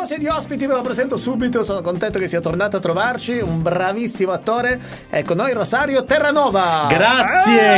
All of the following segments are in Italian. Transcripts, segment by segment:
proposito di ospiti, ve lo presento subito. Sono contento che sia tornato a trovarci un bravissimo attore. Ecco noi Rosario Terranova. Grazie.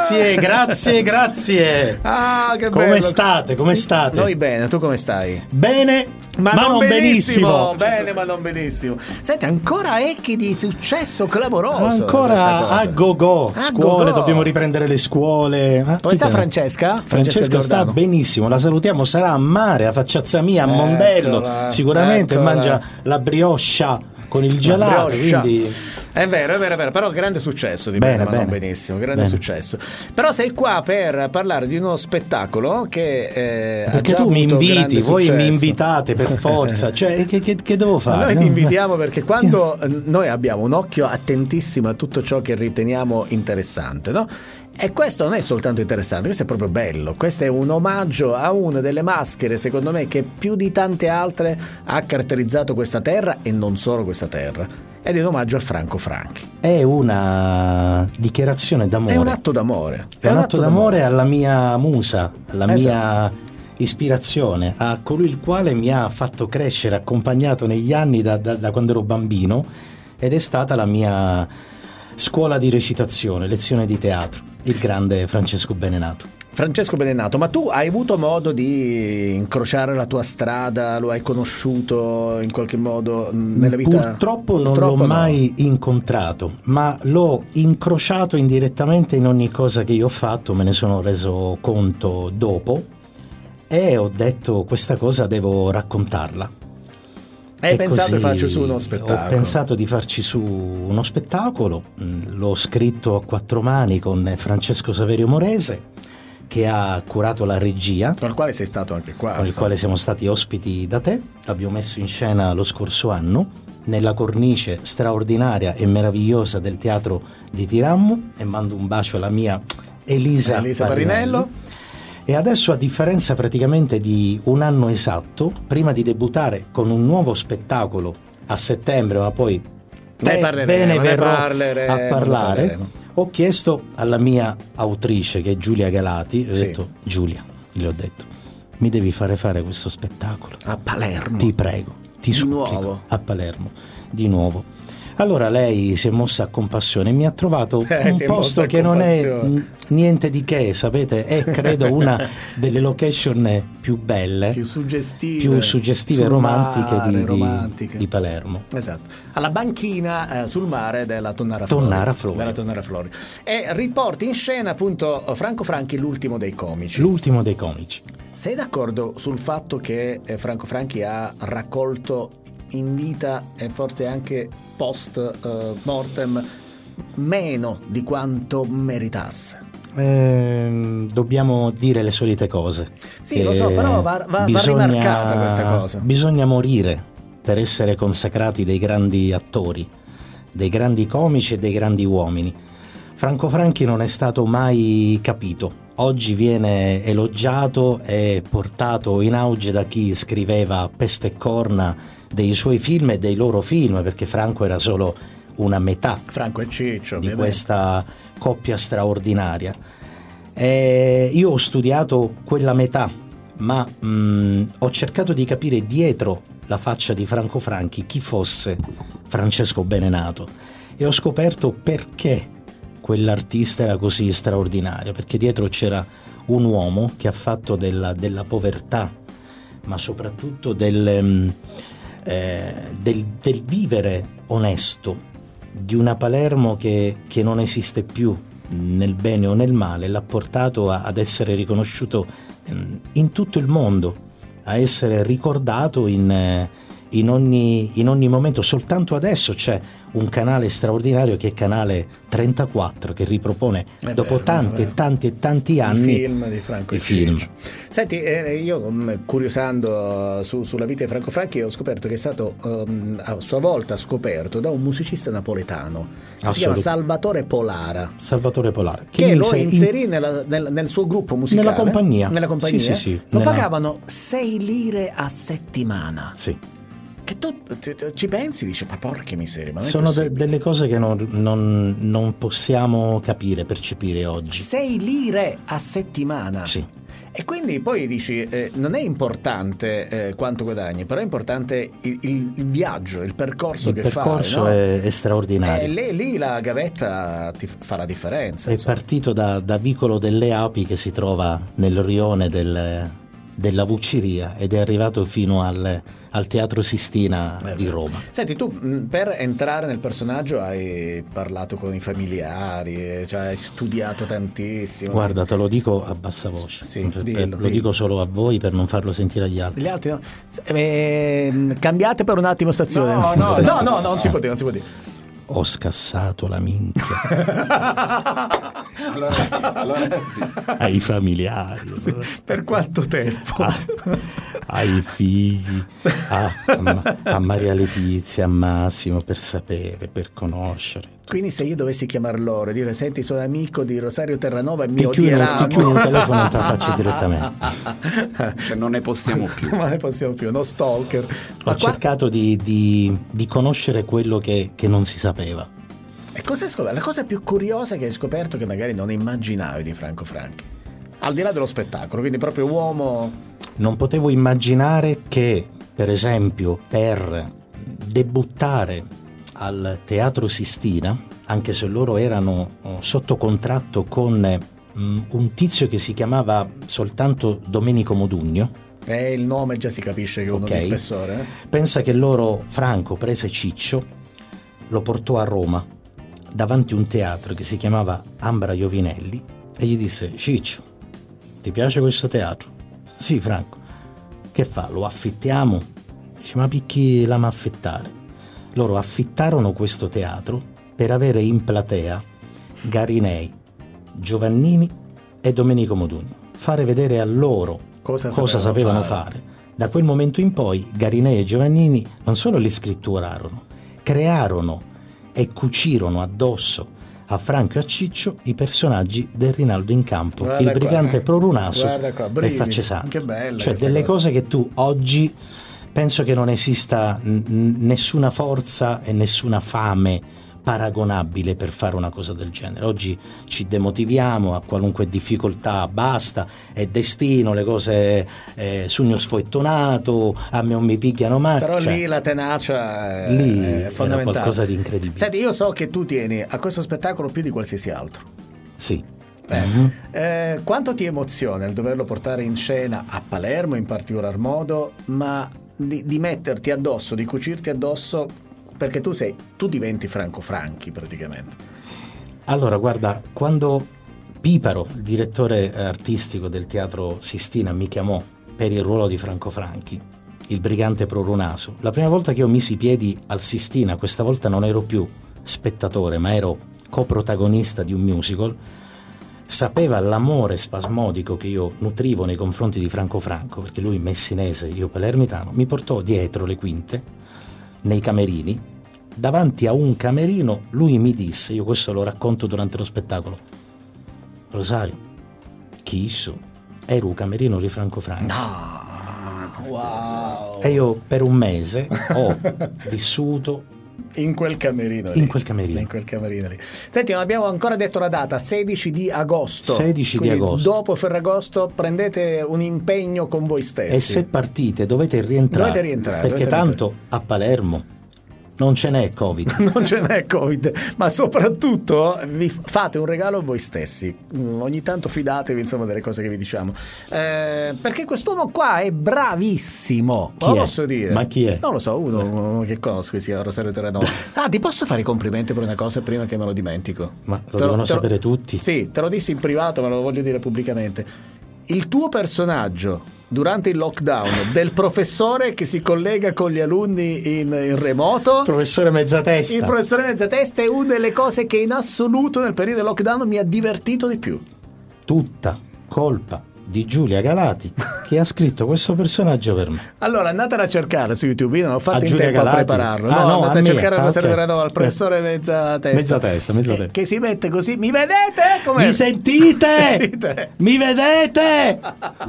Ah, che bello. Come state? Noi bene, tu come stai? Bene, ma non benissimo. benissimo. Bene, ma non benissimo. Senti, ancora echi di successo clamoroso. Ancora a go-go. A Scuole, go-go. dobbiamo riprendere le scuole. Come sta Francesca? Francesca sta Giordano. benissimo, la salutiamo, sarà a mare, a Facciazza Mia, a Mondello, sicuramente eccola. mangia la brioche con il gelato, quindi... È vero, però grande successo di Bene, ma non bene. benissimo, grande Bene. successo. Però sei qua per parlare di uno spettacolo che ha Perché già tu mi avuto inviti, grande voi successo. mi invitate per forza, cioè che devo Ma fare? noi ti invitiamo perché quando noi abbiamo un occhio attentissimo a tutto ciò che riteniamo interessante, no? E questo non è soltanto interessante, questo è proprio bello. Questo è un omaggio a una delle maschere, secondo me, che più di tante altre ha caratterizzato questa terra e non solo questa terra. Ed è un omaggio a Franco Franchi. È una dichiarazione d'amore. È un atto d'amore. È un atto d'amore alla mia musa, alla Esatto. mia ispirazione, a colui il quale mi ha fatto crescere, accompagnato negli anni da quando ero bambino, ed è stata la mia scuola di recitazione, lezione di teatro, il grande Francesco Benenato. Francesco Benenato, ma tu hai avuto modo di incrociare la tua strada, lo hai conosciuto in qualche modo nella vita? Purtroppo non l'ho mai incontrato, ma l'ho incrociato indirettamente in ogni cosa che io ho fatto, me ne sono reso conto dopo e ho detto questa cosa devo raccontarla. Hai E pensato di così farci su uno spettacolo? Ho pensato di farci su uno spettacolo, l'ho scritto a quattro mani con Francesco Saverio Morese, che ha curato la regia, Con il quale sei stato anche qua. con il quale siamo stati ospiti da te. L'abbiamo messo in scena lo scorso anno nella cornice straordinaria e meravigliosa del teatro di Tirammo, e mando un bacio alla mia Elisa Parinello. E adesso, a differenza praticamente di un anno esatto, prima di debuttare con un nuovo spettacolo a settembre, ma poi bene verrò a parlare, ho chiesto alla mia autrice, che è Giulia Galati, ho detto: Giulia, le ho detto, mi devi fare questo spettacolo A Palermo. ti prego, ti supplico, nuovo? a Palermo di nuovo. Allora lei si è mossa a compassione e mi ha trovato Si un è mossa posto a che non è compassione. niente di che, sapete, è credo una delle location più belle, più suggestive e romantiche mare, di romantiche. di Palermo. Esatto, alla banchina sul mare della Tonnara Flori. Della Tonnara Flori. E riporti in scena appunto Franco Franchi, l'ultimo dei comici. L'ultimo dei comici. Sei d'accordo sul fatto che Franco Franchi ha raccolto in vita e forse anche post mortem meno di quanto meritasse? Dobbiamo dire le solite cose. Sì, lo so, però va rimarcata questa cosa. Bisogna morire per essere consacrati dei grandi attori, dei grandi comici e dei grandi uomini. Franco Franchi non è stato mai capito. Oggi viene elogiato e portato in auge da chi scriveva peste e corna dei suoi film e dei loro film, perché Franco era solo una metà Franco e Ciccio, di ovviamente. questa coppia straordinaria. E io ho studiato quella metà, ma ho cercato di capire dietro la faccia di Franco Franchi chi fosse Francesco Benenato, e ho scoperto perché quell'artista era così straordinario, perché dietro c'era un uomo che ha fatto della povertà, ma soprattutto del vivere onesto di una Palermo che non esiste più nel bene o nel male, l'ha portato ad essere riconosciuto in tutto il mondo, a essere ricordato in ogni momento. Soltanto adesso c'è un canale straordinario che è Canale 34, che ripropone dopo tanti anni i film di Franco e Ciccio. Senti, io curiosando sulla vita di Franco Franchi ho scoperto che è stato a sua volta scoperto da un musicista napoletano, si chiama Salvatore Polara, che lo inserì nel suo gruppo musicale, nella compagnia. Sì. Lo pagavano 6 lire a settimana. Sì. che tu ci pensi e dici ma porca miseria, ma non è sono possibile. delle cose che non possiamo capire, percepire oggi. 6 lire a settimana. Sì. E quindi poi dici, non è importante quanto guadagni, però è importante il viaggio, il percorso che fai. Il percorso no? è straordinario. Lì la gavetta ti fa la differenza. È insomma. partito da Vicolo delle Api, che si trova nel rione della Vucciria, ed è arrivato fino al Teatro Sistina di Roma. Senti, tu per entrare nel personaggio hai parlato con i familiari, cioè hai studiato tantissimo. Guarda, te lo dico a bassa voce, Sì, lo dillo. dico solo a voi per non farlo sentire agli altri. Gli altri no. Cambiate per un attimo stazione. No, non si può dire, non si può dire. Ho scassato la minchia Allora sì. ai familiari, Per quanto tempo? ai figli, a Maria Letizia, a Massimo, per sapere, per conoscere. Quindi se io dovessi chiamar loro e dire senti sono amico di Rosario Terranova e mi Ti chiudo odieranno. il telefono e te la faccio direttamente. Cioè non ne possiamo più. Ma ne possiamo più, no stalker. Ho cercato di conoscere quello che non si sapeva. E cosa hai scoperto? La cosa più curiosa che hai scoperto che magari non immaginavi di Franco Franchi? Al di là dello spettacolo, quindi proprio uomo. Non potevo immaginare che, per esempio, per debuttare al Teatro Sistina, anche se loro erano sotto contratto con un tizio che si chiamava soltanto Domenico Modugno. Il nome già si capisce che è uno Ok. di spessore. Pensa che loro, Franco prese Ciccio, lo portò a Roma davanti a un teatro che si chiamava Ambra Iovinelli e gli disse: Ciccio, ti piace questo teatro? Sì, Franco. Che fa? Lo affittiamo? Dice: ma picchi l'ama affittare. Loro affittarono questo teatro per avere in platea Garinei, Giovannini e Domenico Modugno, fare vedere a loro cosa sapevano fare. Da quel momento in poi Garinei e Giovannini non solo li scritturarono, crearono e cucirono addosso a Franco e a Ciccio i personaggi del Rinaldo in campo, Guarda il qua, brigante Prorunaso guarda qua, e brividi. Faccesanti. Che bella Cioè questa delle cosa. cose che tu oggi penso che non esista nessuna forza e nessuna fame paragonabile per fare una cosa del genere. Oggi ci demotiviamo a qualunque difficoltà, basta, è destino, le cose sugno sfoettonato, a me non mi picchiano mai. Però Cioè, lì la tenacia lì è era fondamentale. qualcosa di incredibile. Senti, io so che tu tieni a questo spettacolo più di qualsiasi altro. Sì. Quanto ti emoziona il doverlo portare in scena a Palermo in particolar modo, ma di metterti addosso, di cucirti addosso, perché tu diventi Franco Franchi praticamente. Allora, guarda, quando Piparo, il direttore artistico del Teatro Sistina, mi chiamò per il ruolo di Franco Franchi, il brigante Prorunaso, la prima volta che io misi i piedi al Sistina, questa volta non ero più spettatore, ma ero coprotagonista di un musical, sapeva l'amore spasmodico che io nutrivo nei confronti di Franco Franco, perché lui messinese, io palermitano, mi portò dietro le quinte, nei camerini. Davanti a un camerino lui mi disse, io questo lo racconto durante lo spettacolo: Rosario, chi so? Ero un camerino di Franco Franchi. No, wow. E io per un mese ho vissuto In quel camerino lì. in quel camerino. In quel camerino lì. Senti, non abbiamo ancora detto la data, 16 di agosto. 16 di Quindi agosto. dopo Ferragosto prendete un impegno con voi stessi. E se partite dovete rientrare, Dovete rientrare, perché dovete tanto a Palermo non ce n'è Covid. Non ce n'è Covid, ma soprattutto vi fate un regalo a voi stessi. Ogni tanto fidatevi, insomma, delle cose che vi diciamo. Perché quest'uomo qua è bravissimo. Chi Lo è? posso dire? Ma chi è? Non lo so, uno che conosco che si chiama Rosario Terranova. Ah, ti posso fare i complimenti per una cosa prima che me lo dimentico? Ma lo devono sapere tutti. Sì, te lo dissi in privato, ma lo voglio dire pubblicamente. Il tuo personaggio durante il lockdown del professore che si collega con gli alunni in remoto, Professore Mezzatesta. il professore Mezzatesta, è una delle cose che in assoluto nel periodo del lockdown mi ha divertito di più. Tutta colpa di Giulia Galati che ha scritto questo personaggio per me. Allora andatela a cercare su YouTube, io non ho fatto in Giulia tempo Galati? a prepararlo. Ah, no, andate a cercare ok. Rosario Terranova, il professore Mezza Testa. Che si mette così. Mi vedete? Com'è? Mi sentite? Sentite? Mi vedete?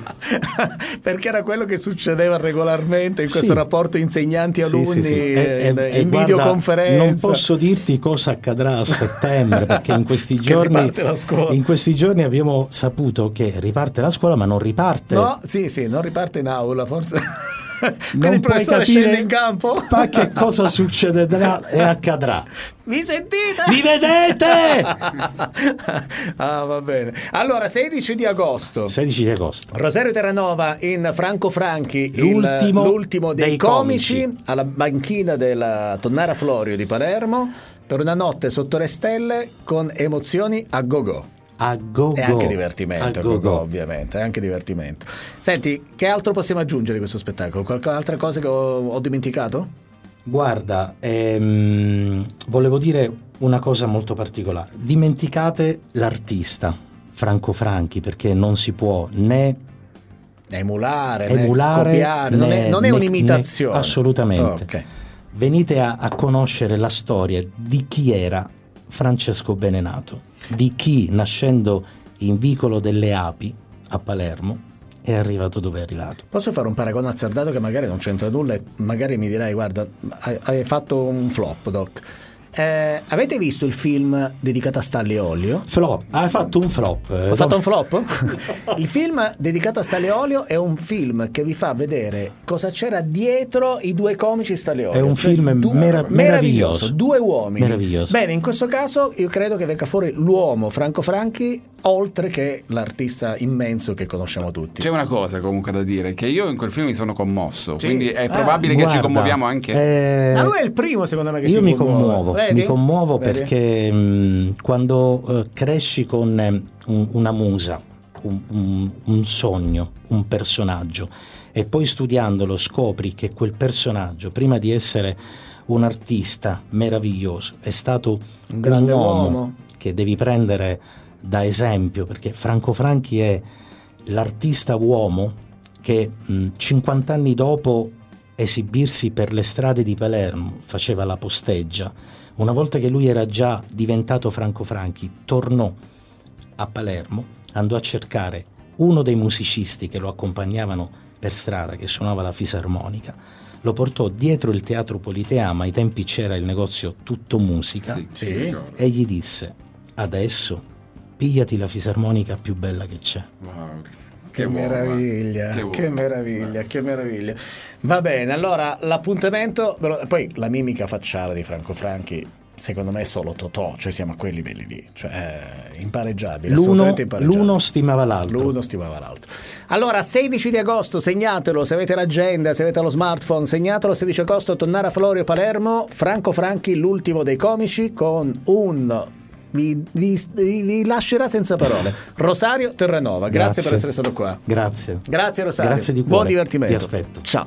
Perché era quello che succedeva regolarmente in questo Sì. rapporto insegnanti-alunni in Guarda, videoconferenza. non posso dirti cosa accadrà a settembre, perché in questi Che giorni riparte la scuola. in questi giorni abbiamo saputo che riparte la scuola, ma non riparte. No, sì, non riparte in aula, forse. Quindi Non il puoi professore capire scende in campo. ma che cosa succederà e accadrà. Mi sentite? Mi vedete? Ah, va bene. Allora, 16 di agosto. 16 di agosto. Rosario Terranova in Franco Franchi, L'ultimo dei dei comici, comici. alla banchina della Tonnara Florio di Palermo, per una notte sotto le stelle con emozioni a go-go. A go-go. E anche divertimento, A go-go. ovviamente, è anche divertimento. Senti, che altro possiamo aggiungere di questo spettacolo? Altre cose che ho dimenticato? Guarda, volevo dire una cosa molto particolare. Dimenticate l'artista Franco Franchi, perché non si può né Emulare, emulare, copiare, non è un'imitazione. assolutamente. Ok. Venite a conoscere la storia di chi era Francesco Benenato, di chi, nascendo in Vicolo delle Api a Palermo, è arrivato dove è arrivato. Posso fare un paragone azzardato che magari non c'entra nulla e magari mi dirai, guarda, hai fatto un flop, Doc. Avete visto il film dedicato a Stanley Olio? Flop, hai fatto un flop. Ho fatto un flop? Il film dedicato a Stanley Olio è un film che vi fa vedere cosa c'era dietro i due comici Stanley Olio. È un film meraviglioso. Due uomini. Meraviglioso. Bene, in questo caso io credo che venga fuori l'uomo Franco Franchi oltre che l'artista immenso che conosciamo tutti. C'è una cosa comunque da dire, che io in quel film mi sono commosso, Sì. quindi è probabile che ci Guarda, commuoviamo anche. Ma lui è il primo secondo me che Io si mi commuove. commuovo Vedi? perché quando cresci con una musa, un sogno, un personaggio, e poi studiandolo scopri che quel personaggio, prima di essere un artista meraviglioso, è stato Un grande un uomo. che devi prendere da esempio, perché Franco Franchi è l'artista uomo che 50 anni dopo esibirsi per le strade di Palermo faceva la posteggia. Una volta che lui era già diventato Franco Franchi, tornò a Palermo, andò a cercare uno dei musicisti che lo accompagnavano per strada, che suonava la fisarmonica, lo portò dietro il Teatro Politeama, ai tempi c'era il negozio Tutto Musica, Sì. ricordo. e gli disse: adesso pigliati la fisarmonica più bella che c'è. Wow, Che uomo, meraviglia, uomo. che meraviglia, che meraviglia. Va bene, allora l'appuntamento, poi la mimica facciale di Franco Franchi, secondo me è solo Totò, cioè siamo a quei livelli lì, cioè è impareggiabile, assolutamente impareggiabile. L'uno stimava l'altro. L'uno stimava l'altro. Allora, 16 di agosto, segnatelo, se avete l'agenda, se avete lo smartphone, segnatelo, 16 agosto, Tonnara Florio Palermo, Franco Franchi, l'ultimo dei comici, con un... Vi lascerà senza parole. Rosario Terranova, grazie per essere stato qua. Grazie. Grazie Rosario. Grazie di cuore. Buon divertimento. Ti aspetto. Ciao.